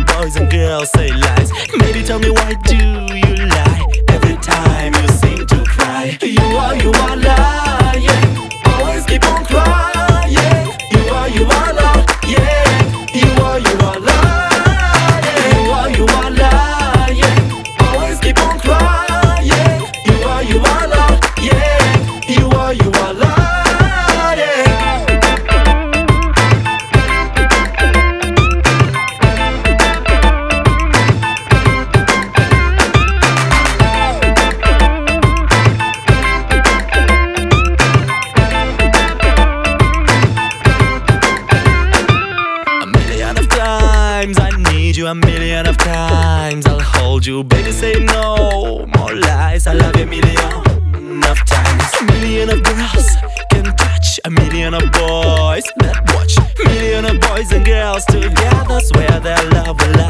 of boys and girls say lies. Maybe tell me, why do you lie? Every time you seem to cry. You are lying. Always keep on crying. You are lying. You are lying. You are lying. Always keep on crying. You are lying. You are lying. I need you a million of times. I'll hold you, baby, say no more lies. I love you a million of times. A million of girls can touch a million of boys. Let's watch million of boys and girls together swear their love will